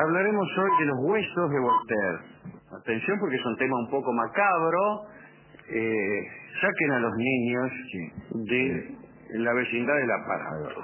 hablaremos hoy de los huesos de Voltaire. Atención porque es un tema un poco macabro. Saquen a los niños de la vecindad del aparato.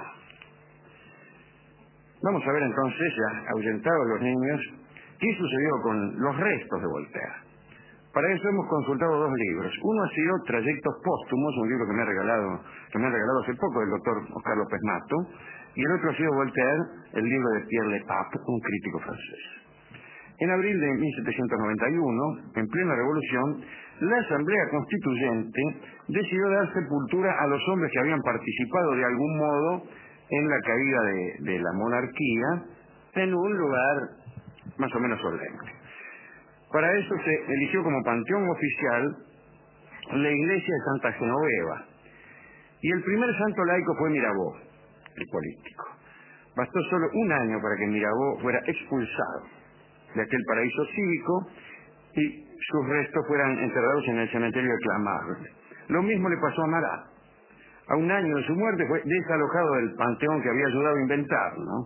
Vamos a ver entonces, ya ahuyentados los niños, qué sucedió con los restos de Voltaire. Para eso hemos consultado dos libros. Uno ha sido Trayectos Póstumos, un libro que me ha regalado hace poco el doctor Oscar López Mato, y el otro ha sido Voltaire, el libro de Pierre Le Pape, un crítico francés. En abril de 1791, en plena revolución, la Asamblea Constituyente decidió dar sepultura a los hombres que habían participado de algún modo en la caída de la monarquía en un lugar más o menos solemne. Para eso se eligió como panteón oficial la iglesia de Santa Genoveva. Y el primer santo laico fue Mirabeau, el político. Bastó solo un año para que Mirabeau fuera expulsado de aquel paraíso cívico y sus restos fueran enterrados en el cementerio de Clamart. Lo mismo le pasó a Marat. A un año de su muerte fue desalojado del panteón que había ayudado a inventar, ¿no?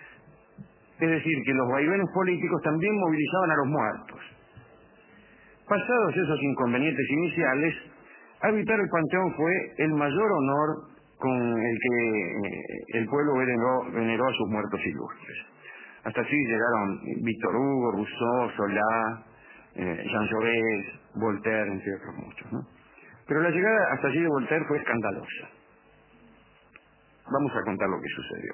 Es decir, que los vaivenes políticos también movilizaban a los muertos. Pasados esos inconvenientes iniciales, habitar el panteón fue el mayor honor con el que el pueblo veneró a sus muertos ilustres. Hasta así llegaron Víctor Hugo, Rousseau, Solá, Jean Jaurès, Voltaire, entre otros muchos, ¿no? Pero la llegada hasta allí de Voltaire fue escandalosa. Vamos a contar lo que sucedió.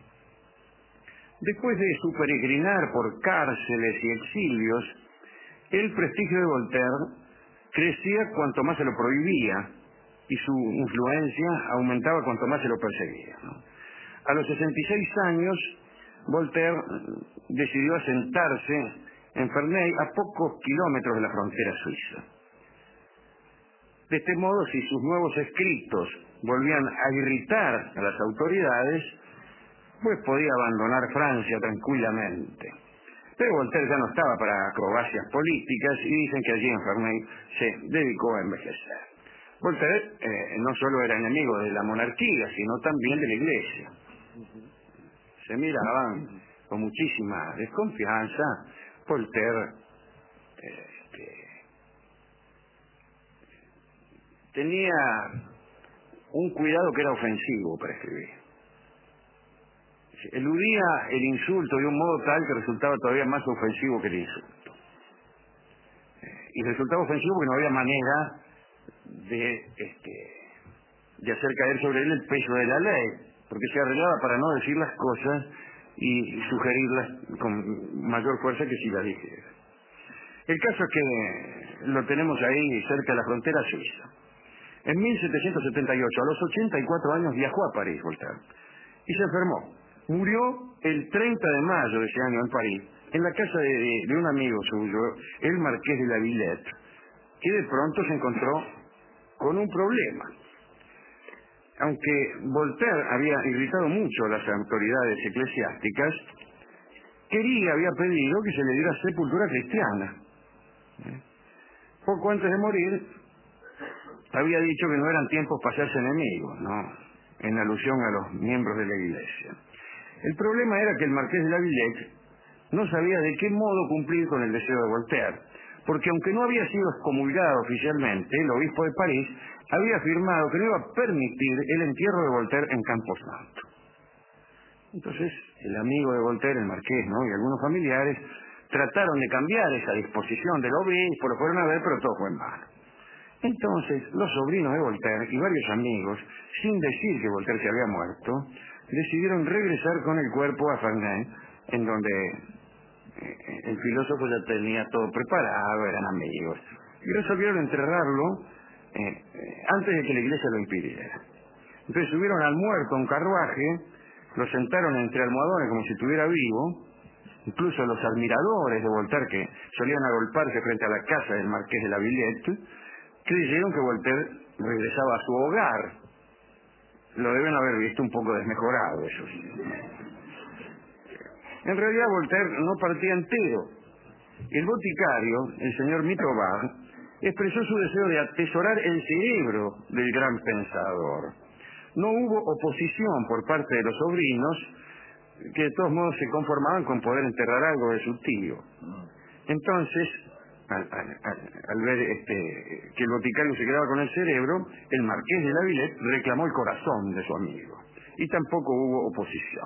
Después de su peregrinar por cárceles y exilios, el prestigio de Voltaire crecía cuanto más se lo prohibía y su influencia aumentaba cuanto más se lo perseguía, ¿no? A los 66 años, Voltaire decidió asentarse en Ferney, a pocos kilómetros de la frontera suiza. De este modo, si sus nuevos escritos volvían a irritar a las autoridades, pues podía abandonar Francia tranquilamente. Pero Voltaire ya no estaba para acrobacias políticas y dicen que allí en Ferney se dedicó a envejecer. Voltaire no solo era enemigo de la monarquía, sino también de la iglesia. Se miraban con muchísima desconfianza. Voltaire tenía un cuidado que era ofensivo para escribir. Eludía el insulto de un modo tal que resultaba todavía más ofensivo que el insulto. Y resultaba ofensivo porque no había manera de hacer caer sobre él el peso de la ley, porque se arreglaba para no decir las cosas y sugerirlas con mayor fuerza que si las dijera. El caso es que lo tenemos ahí cerca de la frontera suiza. En 1778, a los 84 años, viajó a París, Voltaire, y se enfermó. Murió el 30 de mayo de ese año en París, en la casa de un amigo suyo, el marqués de la Villette, que de pronto se encontró con un problema. Aunque Voltaire había irritado mucho a las autoridades eclesiásticas, había pedido que se le diera sepultura cristiana. Poco antes de morir, había dicho que no eran tiempos para hacerse enemigos, ¿no?, en alusión a los miembros de la iglesia. El problema era que el marqués de la Villette no sabía de qué modo cumplir con el deseo de Voltaire, porque aunque no había sido excomulgado oficialmente, el obispo de París había afirmado que no iba a permitir el entierro de Voltaire en Camposanto. Entonces, el amigo de Voltaire, el marqués, ¿no?, y algunos familiares trataron de cambiar esa disposición del obispo, lo fueron a ver, pero todo fue en vano. Entonces, los sobrinos de Voltaire y varios amigos, sin decir que Voltaire se había muerto, decidieron regresar con el cuerpo a Ferney, en donde el filósofo ya tenía todo preparado, eran amigos, y resolvieron enterrarlo antes de que la iglesia lo impidiera. Entonces subieron al muerto a un carruaje, lo sentaron entre almohadones como si estuviera vivo. Incluso los admiradores de Voltaire, que solían agolparse frente a la casa del marqués de la Villette, creyeron que Voltaire regresaba a su hogar. Lo deben haber visto un poco desmejorado, eso sí. En realidad Voltaire no partía entero. El boticario, el señor Mitrovar, expresó su deseo de atesorar el cerebro del gran pensador. No hubo oposición por parte de los sobrinos, que de todos modos se conformaban con poder enterrar algo de su tío. Entonces, al ver que el boticario se quedaba con el cerebro, el marqués de la Villette reclamó el corazón de su amigo, y tampoco hubo oposición.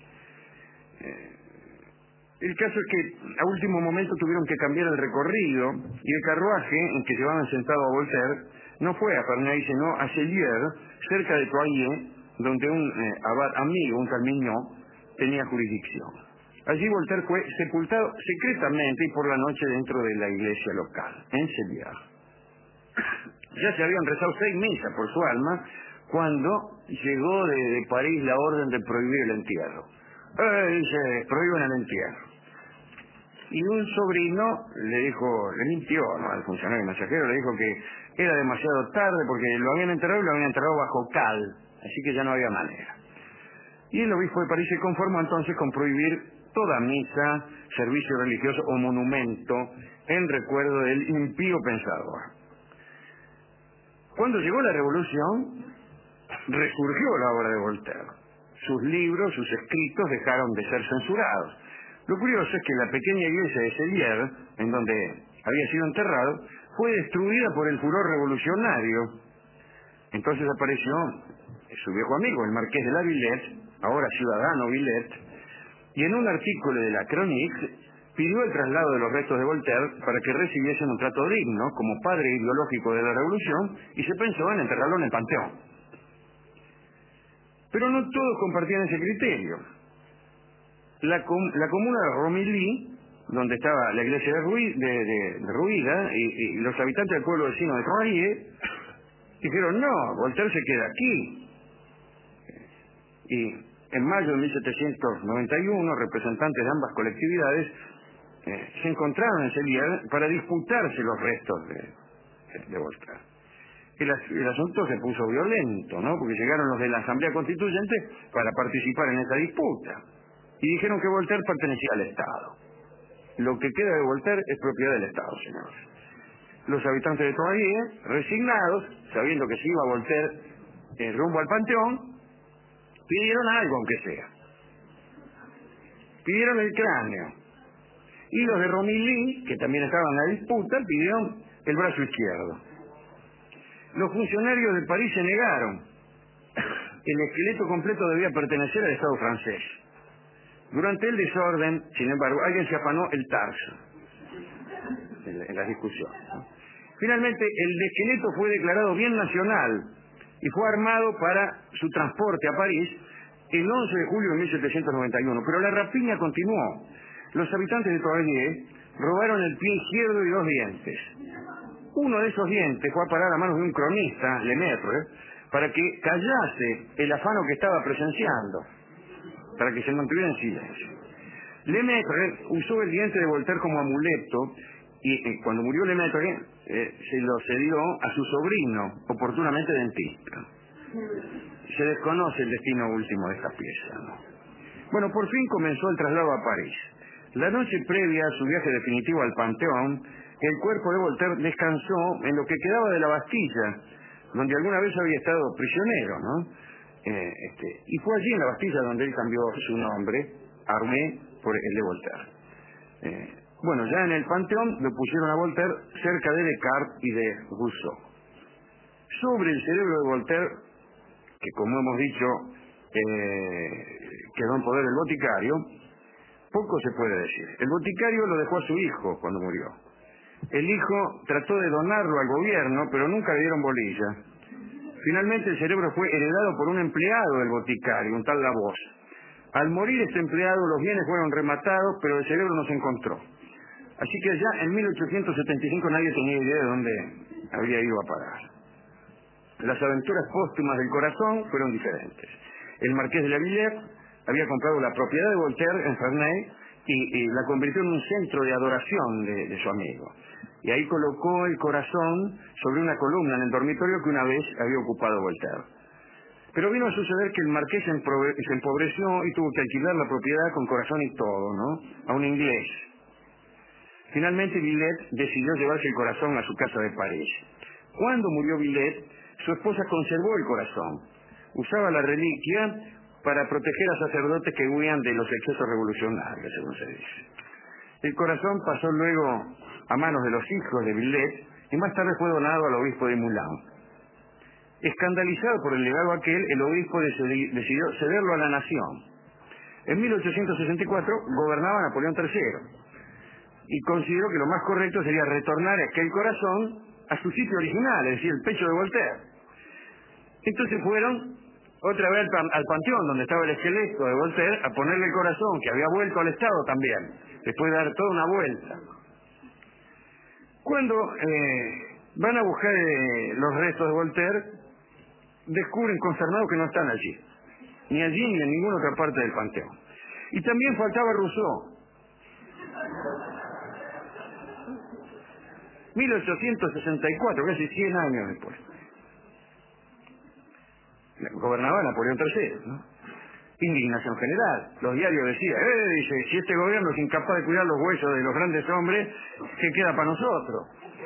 El caso es que a último momento tuvieron que cambiar el recorrido, y el carruaje en que llevaban sentado a Voltaire no fue a Ferney, sino a Celliers, cerca de Poitiers, donde un abad amigo, un tal Mignot, tenía jurisdicción. Allí Voltaire fue sepultado secretamente y por la noche dentro de la iglesia local, en Celliers. Ya se habían rezado 6 misas por su alma cuando llegó de París la orden de prohibir el entierro. Dice, prohíben el entierro. Y un sobrino le mintió, ¿no?, al funcionario mensajero, le dijo que era demasiado tarde porque lo habían enterrado bajo cal, así que ya no había manera. Y el obispo de París se conformó entonces con prohibir toda misa, servicio religioso o monumento en recuerdo del impío pensador. Cuando llegó la revolución, resurgió la obra de Voltaire. Sus libros, sus escritos dejaron de ser censurados. Lo curioso es que la pequeña iglesia de Celliers, en donde había sido enterrado, fue destruida por el furor revolucionario. Entonces apareció su viejo amigo, el marqués de la Villette, ahora ciudadano Villette, y en un artículo de la Chronique pidió el traslado de los restos de Voltaire para que recibiesen un trato digno como padre ideológico de la revolución, y se pensó en enterrarlo en el Panteón. Pero no todos compartían ese criterio. La comuna de Romilly, donde estaba la iglesia derruida, y los habitantes del pueblo vecino de Troyes, dijeron, no, Voltaire se queda aquí. Y en mayo de 1791, representantes de ambas colectividades se encontraron en Celliers para disputarse los restos de Voltaire. El asunto se puso violento, ¿no?, porque llegaron los de la Asamblea Constituyente para participar en esa disputa. Y dijeron que Voltaire pertenecía al Estado. Lo que queda de Voltaire es propiedad del Estado, señores. Los habitantes de Troyes, resignados, sabiendo que se iba Voltaire rumbo al Panteón, pidieron algo, aunque sea. Pidieron el cráneo. Y los de Romilly, que también estaban en la disputa, pidieron el brazo izquierdo. Los funcionarios de París se negaron. El esqueleto completo debía pertenecer al Estado francés. Durante el desorden, sin embargo, alguien se afanó el tarso en la discusión, ¿no? Finalmente, el esqueleto fue declarado bien nacional y fue armado para su transporte a París el 11 de julio de 1791. Pero la rapiña continuó. Los habitantes de Troyes robaron el pie izquierdo y 2 dientes. Uno de esos dientes fue a parar a manos de un cronista, Lemaitre, para que callase el afano que estaba presenciando, para que se mantuviera en silencio. Lemaitre usó el diente de Voltaire como amuleto y cuando murió Lemaitre se lo cedió a su sobrino, oportunamente dentista. Se desconoce el destino último de esta pieza, ¿no? Bueno, por fin comenzó el traslado a París. La noche previa a su viaje definitivo al Panteón, el cuerpo de Voltaire descansó en lo que quedaba de la Bastilla, donde alguna vez había estado prisionero, ¿no? Y fue allí en la Bastilla donde él cambió su nombre, Armé, por el de Voltaire. Bueno, ya en el Panteón lo pusieron a Voltaire cerca de Descartes y de Rousseau. Sobre el cerebro de Voltaire, que como hemos dicho, quedó en poder del boticario, poco se puede decir. El boticario lo dejó a su hijo cuando murió. El hijo trató de donarlo al gobierno, pero nunca le dieron bolilla. Finalmente el cerebro fue heredado por un empleado del boticario, un tal Lavoz. Al morir este empleado, los bienes fueron rematados, pero el cerebro no se encontró. Así que ya en 1875 nadie tenía idea de dónde había ido a parar. Las aventuras póstumas del corazón fueron diferentes. El marqués de la Villette había comprado la propiedad de Voltaire en Ferney y la convirtió en un centro de adoración de su amigo. Y ahí colocó el corazón sobre una columna en el dormitorio que una vez había ocupado Voltaire. Pero vino a suceder que el marqués se empobreció y tuvo que alquilar la propiedad con corazón y todo, ¿no?, a un inglés. Finalmente Villette decidió llevarse el corazón a su casa de París. Cuando murió Villette, su esposa conservó el corazón. Usaba la reliquia para proteger a sacerdotes que huían de los excesos revolucionarios, según se dice. El corazón pasó luego a manos de los hijos de Villet y más tarde fue donado al obispo de Moulins. Escandalizado por el legado aquel, el obispo decidió cederlo a la nación. En 1864 gobernaba Napoleón III y consideró que lo más correcto sería retornar aquel corazón a su sitio original, es decir, el pecho de Voltaire. Entonces fueron otra vez al panteón donde estaba el esqueleto de Voltaire a ponerle el corazón, que había vuelto al Estado también, después de dar toda una vuelta. Cuando van a buscar los restos de Voltaire, descubren consternados que no están allí, ni allí ni en ninguna otra parte del panteón. Y también faltaba Rousseau. 1864, casi 100 años después. Gobernaba Napoleón III, ¿no? Indignación general. Los diarios decían, dice, si este gobierno es incapaz de cuidar los huesos de los grandes hombres, ¿qué queda para nosotros?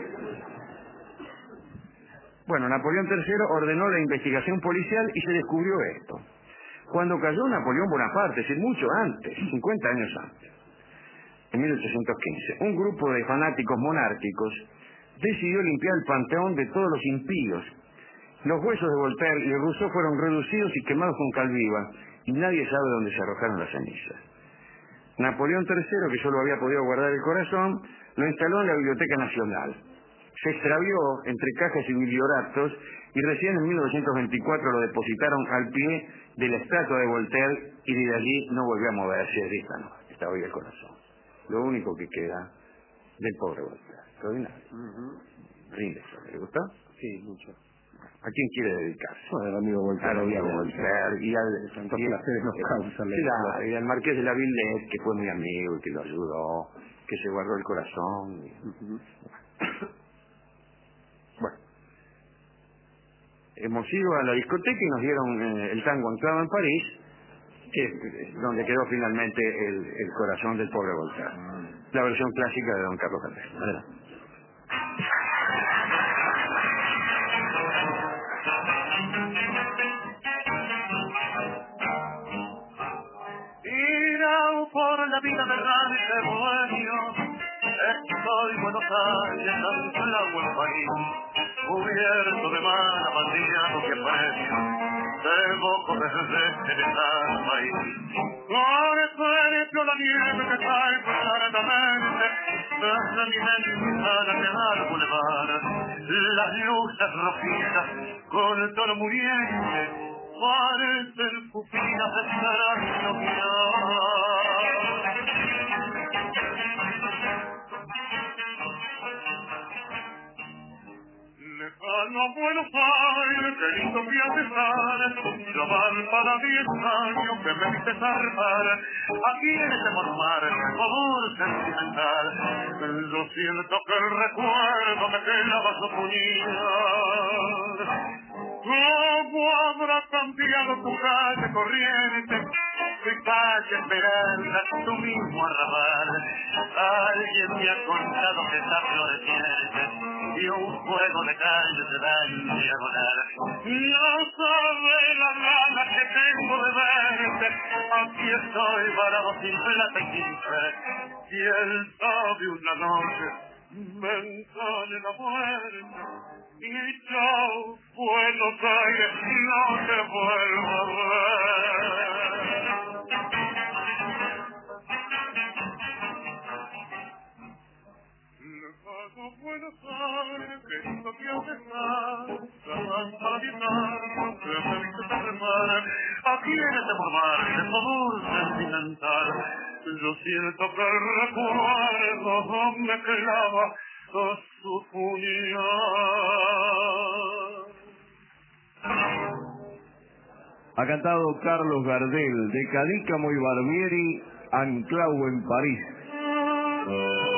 Bueno, Napoleón III ordenó la investigación policial y se descubrió esto. Cuando cayó Napoleón Bonaparte, es decir, mucho antes, 50 años antes, en 1815, un grupo de fanáticos monárquicos decidió limpiar el panteón de todos los impíos. Los huesos de Voltaire y de Rousseau fueron reducidos y quemados con cal viva, y nadie sabe dónde se arrojaron las cenizas. Napoleón III, que solo había podido guardar el corazón, lo instaló en la Biblioteca Nacional. Se extravió entre cajas y biblioraptos y recién en 1924 lo depositaron al pie de la estatua de Voltaire y desde allí no volvió a moverse. Estaba ahí el corazón. Lo único que queda del pobre Voltaire. Extraordinario. Rinde, ¿le gustó? Sí, mucho. ¿A quién quiere dedicarse? Bueno, el amigo Voltaire. Al amigo Voltaire y Tantos placeres nos causa y al marqués de la Villette, que fue muy amigo y que lo ayudó, que se guardó el corazón. Bueno, hemos ido a la discoteca y nos dieron el tango anclado en París, que es donde quedó finalmente el corazón del pobre Voltaire. La versión clásica de don Carlos Gardel. Adelante. Irá por la vida de grande bohemio, estoy Buenos Aires, anclado en París, cubierto de mala bandillado que premio, debo correr desde el país. Por la nieve que cae pesadamente, desde mi ventana que da al bulevar, las luces rojizas con el tono muriente, parecen pupilas de extraño mirar. Lejano Buenos Aires, qué lindo que hace estar, la van para 10 años que me viste zarpar, aquí en este mormar, favor sentimental, yo siento que el recuerdo me clava su puñal. ¿Cómo habrá cambiado tu calle corriente, tu calle Esperanza, tu mismo arrabal? Alguien me ha contado que está floreciente y un fuego de calle te da en diagonal. No sabe la gana que tengo de verte, aquí estoy varado sin plata y sin fe. ¿Quién sabe una noche me encane la muerte? Y yo, Buenos Aires, no te vuelvo a ver. Lejano Buenos Aires, que lindo que hace estar, la van para guitar, que me viste zarpar, aquí en este mormar de favor sentimental, yo siento que el recuerdo me clava a su puñal. Ha cantado Carlos Gardel, de Cadícamo y Barbieri, anclado en París.